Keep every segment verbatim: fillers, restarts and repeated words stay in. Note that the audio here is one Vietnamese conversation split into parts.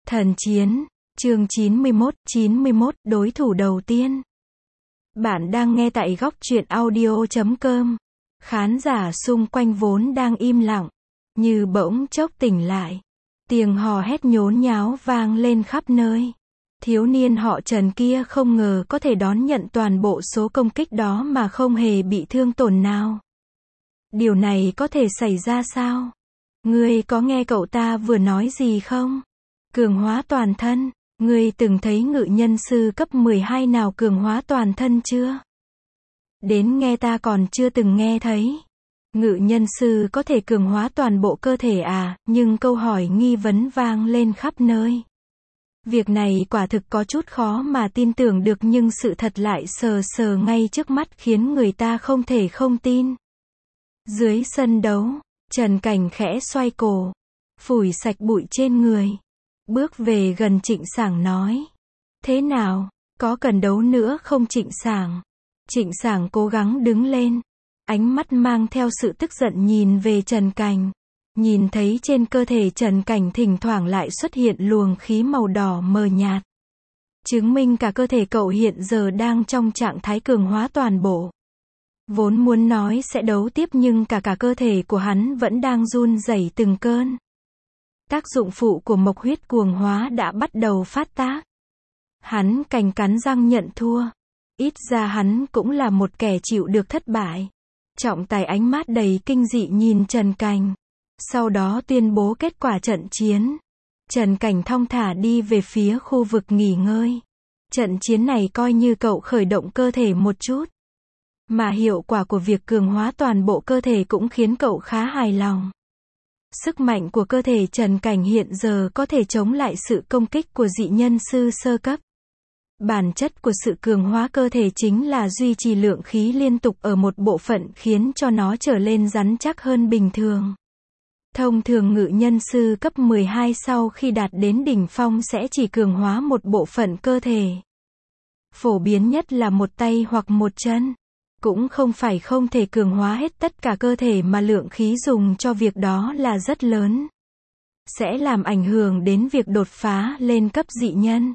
Thần chiến, chương chín mươi mốt, chín mươi mốt, đối thủ đầu tiên. Bạn đang nghe tại góc truyện audio chấm com. Khán giả xung quanh vốn đang im lặng, như bỗng chốc tỉnh lại. Tiếng hò hét nhốn nháo vang lên khắp nơi. Thiếu niên họ Trần kia không ngờ có thể đón nhận toàn bộ số công kích đó mà không hề bị thương tổn nào. Điều này có thể xảy ra sao? Ngươi có nghe cậu ta vừa nói gì không? Cường hóa toàn thân. Ngươi từng thấy ngự nhân sư cấp mười hai nào cường hóa toàn thân chưa? Đến nghe ta còn chưa từng nghe thấy. Ngự nhân sư có thể cường hóa toàn bộ cơ thể à? Nhưng câu hỏi nghi vấn vang lên khắp nơi. Việc này quả thực có chút khó mà tin tưởng được, nhưng sự thật lại sờ sờ ngay trước mắt khiến người ta không thể không tin. Dưới sân đấu, Trần Cảnh khẽ xoay cổ, phủi sạch bụi trên người, bước về gần Trịnh Sảng nói: thế nào, có cần đấu nữa không Trịnh Sảng? Trịnh Sảng cố gắng đứng lên, ánh mắt mang theo sự tức giận nhìn về Trần Cảnh. Nhìn thấy trên cơ thể Trần Cảnh thỉnh thoảng lại xuất hiện luồng khí màu đỏ mờ nhạt, chứng minh cả cơ thể cậu hiện giờ đang trong trạng thái cường hóa toàn bộ. Vốn muốn nói sẽ đấu tiếp nhưng cả cả cơ thể của hắn vẫn đang run rẩy từng cơn. Tác dụng phụ của mộc huyết cuồng hóa đã bắt đầu phát tác. Hắn cành cắn răng nhận thua. Ít ra hắn cũng là một kẻ chịu được thất bại. Trọng tài ánh mắt đầy kinh dị nhìn Trần Cảnh, sau đó tuyên bố kết quả trận chiến. Trần Cảnh thong thả đi về phía khu vực nghỉ ngơi. Trận chiến này coi như cậu khởi động cơ thể một chút, mà hiệu quả của việc cường hóa toàn bộ cơ thể cũng khiến cậu khá hài lòng. Sức mạnh của cơ thể Trần Cảnh hiện giờ có thể chống lại sự công kích của dị nhân sư sơ cấp. Bản chất của sự cường hóa cơ thể chính là duy trì lượng khí liên tục ở một bộ phận khiến cho nó trở lên rắn chắc hơn bình thường. Thông thường ngự nhân sư cấp mười hai sau khi đạt đến đỉnh phong sẽ chỉ cường hóa một bộ phận cơ thể. Phổ biến nhất là một tay hoặc một chân. Cũng không phải không thể cường hóa hết tất cả cơ thể mà lượng khí dùng cho việc đó là rất lớn. Sẽ làm ảnh hưởng đến việc đột phá lên cấp dị nhân.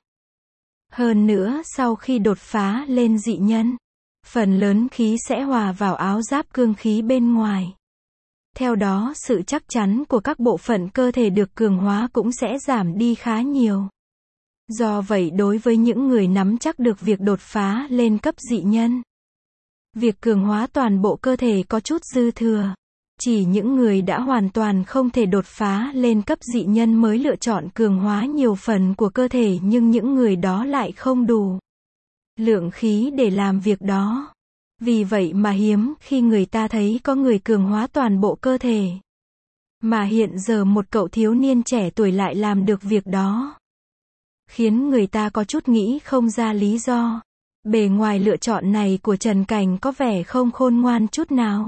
Hơn nữa sau khi đột phá lên dị nhân, phần lớn khí sẽ hòa vào áo giáp cương khí bên ngoài. Theo đó sự chắc chắn của các bộ phận cơ thể được cường hóa cũng sẽ giảm đi khá nhiều. Do vậy đối với những người nắm chắc được việc đột phá lên cấp dị nhân, việc cường hóa toàn bộ cơ thể có chút dư thừa. Chỉ những người đã hoàn toàn không thể đột phá lên cấp dị nhân mới lựa chọn cường hóa nhiều phần của cơ thể, nhưng những người đó lại không đủ lượng khí để làm việc đó. Vì vậy mà hiếm khi người ta thấy có người cường hóa toàn bộ cơ thể. Mà hiện giờ một cậu thiếu niên trẻ tuổi lại làm được việc đó, khiến người ta có chút nghĩ không ra lý do. Bề ngoài lựa chọn này của Trần Cảnh có vẻ không khôn ngoan chút nào.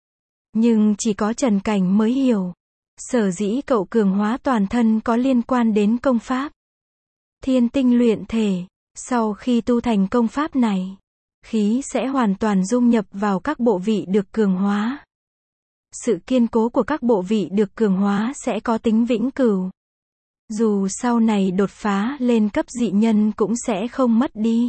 Nhưng chỉ có Trần Cảnh mới hiểu. Sở dĩ cậu cường hóa toàn thân có liên quan đến công pháp Thiên Tinh Luyện Thể. Sau khi tu thành công pháp này, khí sẽ hoàn toàn dung nhập vào các bộ vị được cường hóa. Sự kiên cố của các bộ vị được cường hóa sẽ có tính vĩnh cửu. Dù sau này đột phá lên cấp dị nhân cũng sẽ không mất đi.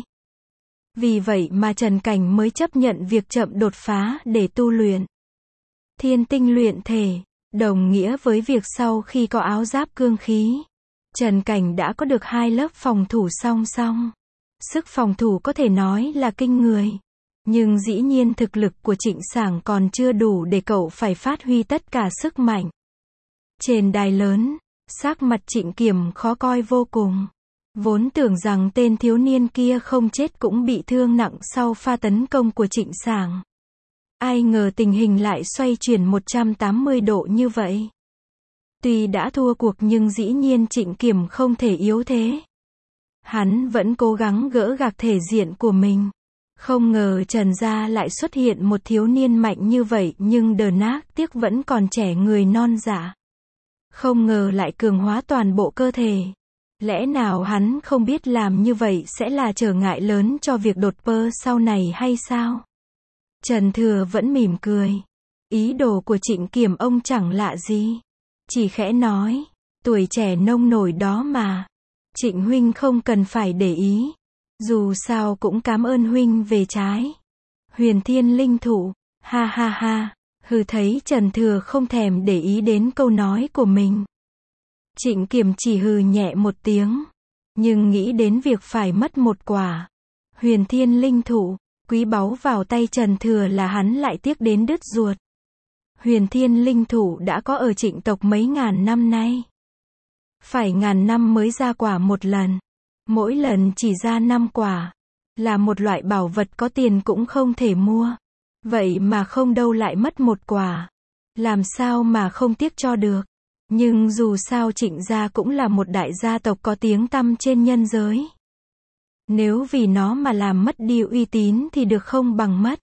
Vì vậy mà Trần Cảnh mới chấp nhận việc chậm đột phá để tu luyện Thiên Tinh Luyện Thể, đồng nghĩa với việc sau khi có áo giáp cương khí, Trần Cảnh đã có được hai lớp phòng thủ song song. Sức phòng thủ có thể nói là kinh người. Nhưng dĩ nhiên thực lực của Trịnh Sảng còn chưa đủ để cậu phải phát huy tất cả sức mạnh. Trên đài lớn, sắc mặt Trịnh Kiểm khó coi vô cùng. Vốn tưởng rằng tên thiếu niên kia không chết cũng bị thương nặng sau pha tấn công của Trịnh Sảng. Ai ngờ tình hình lại xoay chuyển một trăm tám mươi độ như vậy. Tuy đã thua cuộc nhưng dĩ nhiên Trịnh Kiểm không thể yếu thế. Hắn vẫn cố gắng gỡ gạc thể diện của mình. Không ngờ Trần gia lại xuất hiện một thiếu niên mạnh như vậy, nhưng đờ nác tiếc vẫn còn trẻ người non dạ. Không ngờ lại cường hóa toàn bộ cơ thể. Lẽ nào hắn không biết làm như vậy sẽ là trở ngại lớn cho việc đột phá sau này hay sao? Trần Thừa vẫn mỉm cười. Ý đồ của Trịnh Kiểm ông chẳng lạ gì. Chỉ khẽ nói, tuổi trẻ nông nổi đó mà. Trịnh huynh không cần phải để ý. Dù sao cũng cảm ơn huynh về trái. Huyền Thiên Linh Thụ, ha ha ha, hừ thấy Trần Thừa không thèm để ý đến câu nói của mình. Trịnh Kiểm chỉ hừ nhẹ một tiếng, nhưng nghĩ đến việc phải mất một quả Huyền Thiên Linh Thụ, quý báu vào tay Trần Thừa là hắn lại tiếc đến đứt ruột. Huyền Thiên Linh Thụ đã có ở Trịnh tộc mấy ngàn năm nay. Phải ngàn năm mới ra quả một lần. Mỗi lần chỉ ra năm quả. Là một loại bảo vật có tiền cũng không thể mua. Vậy mà không đâu lại mất một quả. Làm sao mà không tiếc cho được. Nhưng dù sao Trịnh gia cũng là một đại gia tộc có tiếng tăm trên nhân giới. Nếu vì nó mà làm mất đi uy tín thì được không bằng mất.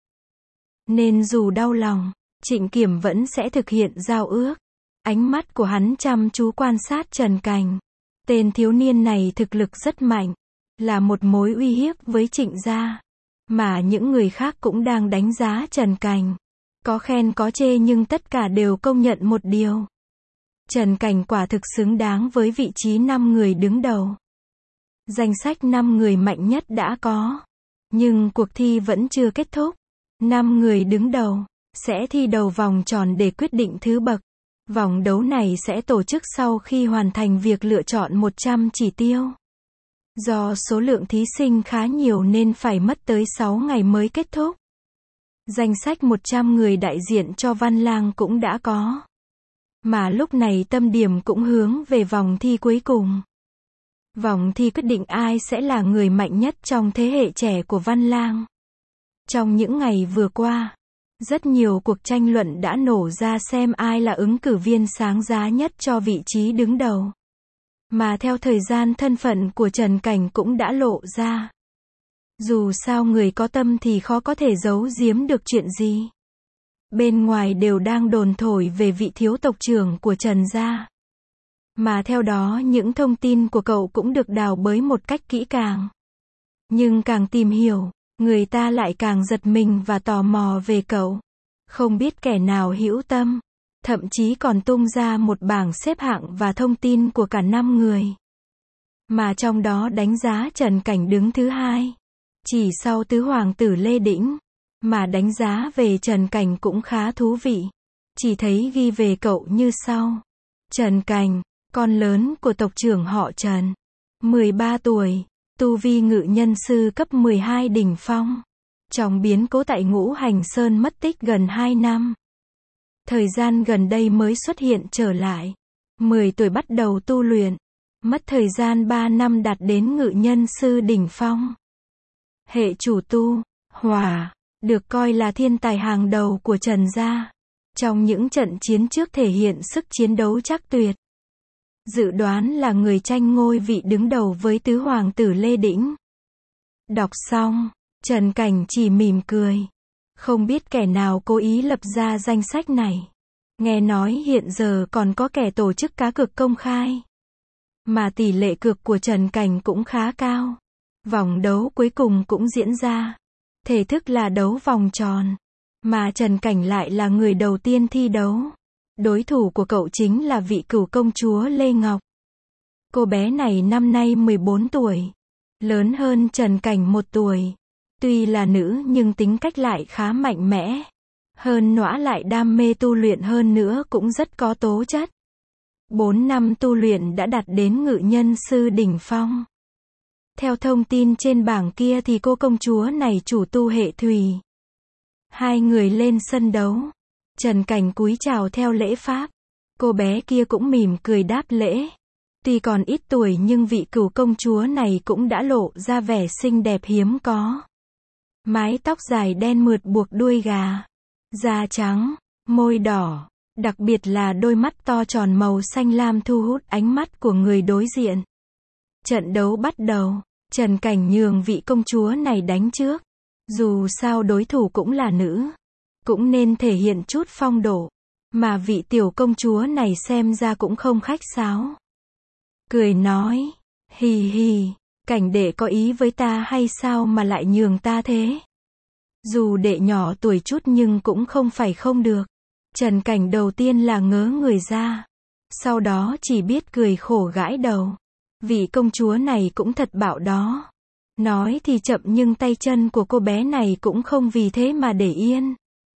Nên dù đau lòng, Trịnh Kiểm vẫn sẽ thực hiện giao ước. Ánh mắt của hắn chăm chú quan sát Trần Cảnh. Tên thiếu niên này thực lực rất mạnh, là một mối uy hiếp với Trịnh gia. Mà những người khác cũng đang đánh giá Trần Cảnh. Có khen có chê nhưng tất cả đều công nhận một điều. Trần Cảnh quả thực xứng đáng với vị trí năm người đứng đầu. Danh sách năm người mạnh nhất đã có. Nhưng cuộc thi vẫn chưa kết thúc. năm người đứng đầu sẽ thi đầu vòng tròn để quyết định thứ bậc. Vòng đấu này sẽ tổ chức sau khi hoàn thành việc lựa chọn một trăm chỉ tiêu. Do số lượng thí sinh khá nhiều nên phải mất tới sáu ngày mới kết thúc. Danh sách một trăm người đại diện cho Văn Lang cũng đã có. Mà lúc này tâm điểm cũng hướng về vòng thi cuối cùng. Vòng thi quyết định ai sẽ là người mạnh nhất trong thế hệ trẻ của Văn Lang. Trong những ngày vừa qua, rất nhiều cuộc tranh luận đã nổ ra xem ai là ứng cử viên sáng giá nhất cho vị trí đứng đầu. Mà theo thời gian thân phận của Trần Cảnh cũng đã lộ ra. Dù sao người có tâm thì khó có thể giấu giếm được chuyện gì. Bên ngoài đều đang đồn thổi về vị thiếu tộc trưởng của Trần gia. Mà theo đó những thông tin của cậu cũng được đào bới một cách kỹ càng. Nhưng càng tìm hiểu, người ta lại càng giật mình và tò mò về cậu. Không biết kẻ nào hữu tâm, thậm chí còn tung ra một bảng xếp hạng và thông tin của cả năm người. Mà trong đó đánh giá Trần Cảnh đứng thứ hai, chỉ sau tứ hoàng tử Lê Đĩnh. Mà đánh giá về Trần Cảnh cũng khá thú vị. Chỉ thấy ghi về cậu như sau. Trần Cảnh, con lớn của tộc trưởng họ Trần. mười ba tuổi, tu vi ngự nhân sư cấp mười hai đỉnh phong. Trong biến cố tại Ngũ Hành Sơn mất tích gần hai năm. Thời gian gần đây mới xuất hiện trở lại. mười tuổi bắt đầu tu luyện. Mất thời gian ba năm đạt đến ngự nhân sư đỉnh phong. Hệ chủ tu, hỏa, được coi là thiên tài hàng đầu của Trần gia. Trong những trận chiến trước thể hiện sức chiến đấu chắc tuyệt. Dự đoán là người tranh ngôi vị đứng đầu với tứ hoàng tử Lê Đĩnh. Đọc xong, Trần Cảnh chỉ mỉm cười. Không biết kẻ nào cố ý lập ra danh sách này. Nghe nói hiện giờ còn có kẻ tổ chức cá cược công khai. Mà tỷ lệ cược của Trần Cảnh cũng khá cao. Vòng đấu cuối cùng cũng diễn ra. Thể thức là đấu vòng tròn. Mà Trần Cảnh lại là người đầu tiên thi đấu. Đối thủ của cậu chính là vị cửu công chúa Lê Ngọc. Cô bé này năm nay mười bốn tuổi. Lớn hơn Trần Cảnh một tuổi. Tuy là nữ nhưng tính cách lại khá mạnh mẽ. Hơn nữa lại đam mê tu luyện hơn nữa cũng rất có tố chất. bốn năm tu luyện đã đạt đến ngự nhân sư đỉnh phong. Theo thông tin trên bảng kia thì cô công chúa này chủ tu hệ thủy. Hai người lên sân đấu. Trần Cảnh cúi chào theo lễ pháp. Cô bé kia cũng mỉm cười đáp lễ. Tuy còn ít tuổi nhưng vị cửu công chúa này cũng đã lộ ra vẻ xinh đẹp hiếm có. Mái tóc dài đen mượt buộc đuôi gà. Da trắng, môi đỏ. Đặc biệt là đôi mắt to tròn màu xanh lam thu hút ánh mắt của người đối diện. Trận đấu bắt đầu. Trần Cảnh nhường vị công chúa này đánh trước. Dù sao đối thủ cũng là nữ. Cũng nên thể hiện chút phong độ. Mà vị tiểu công chúa này xem ra cũng không khách sáo. Cười nói. Hì hì. Cảnh đệ có ý với ta hay sao mà lại nhường ta thế? Dù đệ nhỏ tuổi chút nhưng cũng không phải không được. Trần Cảnh đầu tiên là ngớ người ra. Sau đó chỉ biết cười khổ gãi đầu. Vị công chúa này cũng thật bạo đó. Nói thì chậm nhưng tay chân của cô bé này cũng không vì thế mà để yên.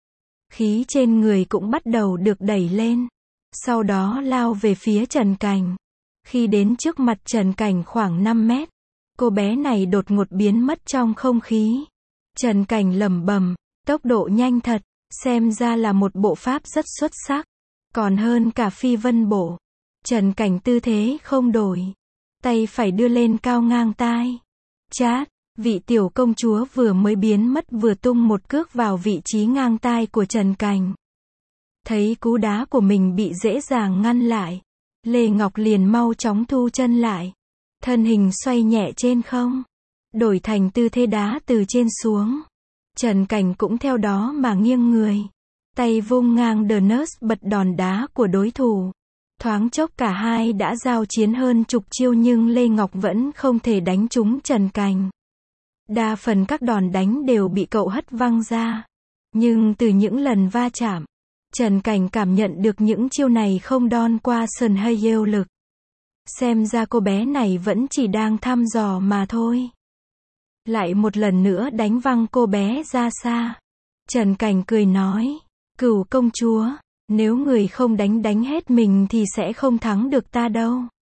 Khí trên người cũng bắt đầu được đẩy lên. Sau đó lao về phía Trần Cảnh. Khi đến trước mặt Trần Cảnh khoảng năm mét, cô bé này đột ngột biến mất trong không khí. Trần Cảnh lẩm bẩm, tốc độ nhanh thật, xem ra là một bộ pháp rất xuất sắc, còn hơn cả phi vân bổ. Trần Cảnh tư thế không đổi, tay phải đưa lên cao ngang tai. Chát, vị tiểu công chúa vừa mới biến mất vừa tung một cước vào vị trí ngang tai của Trần Cảnh. Thấy cú đá của mình bị dễ dàng ngăn lại, Lê Ngọc liền mau chóng thu chân lại. Thân hình xoay nhẹ trên không, đổi thành tư thế đá từ trên xuống. Trần Cảnh cũng theo đó mà nghiêng người. Tay vung ngang đờ nớt bật đòn đá của đối thủ. Thoáng chốc cả hai đã giao chiến hơn chục chiêu nhưng Lê Ngọc vẫn không thể đánh trúng Trần Cảnh. Đa phần các đòn đánh đều bị cậu hất văng ra. Nhưng từ những lần va chạm, Trần Cảnh cảm nhận được những chiêu này không đon qua sân hay yêu lực. Xem ra cô bé này vẫn chỉ đang thăm dò mà thôi. Lại một lần nữa đánh văng cô bé ra xa. Trần Cảnh cười nói, Cửu công chúa, nếu người không đánh đánh hết mình thì sẽ không thắng được ta đâu.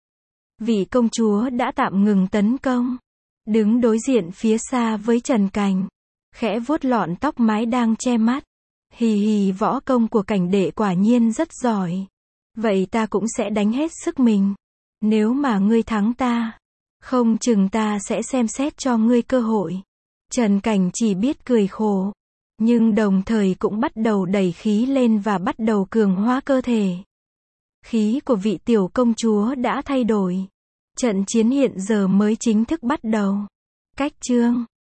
Vị công chúa đã tạm ngừng tấn công, đứng đối diện phía xa với Trần Cảnh, khẽ vuốt lọn tóc mái đang che mắt. Hì hì, võ công của Cảnh đệ quả nhiên rất giỏi. Vậy ta cũng sẽ đánh hết sức mình. Nếu mà ngươi thắng ta, không chừng ta sẽ xem xét cho ngươi cơ hội. Trần Cảnh chỉ biết cười khổ, nhưng đồng thời cũng bắt đầu đẩy khí lên và bắt đầu cường hóa cơ thể. Khí của vị tiểu công chúa đã thay đổi. Trận chiến hiện giờ mới chính thức bắt đầu. Cách chương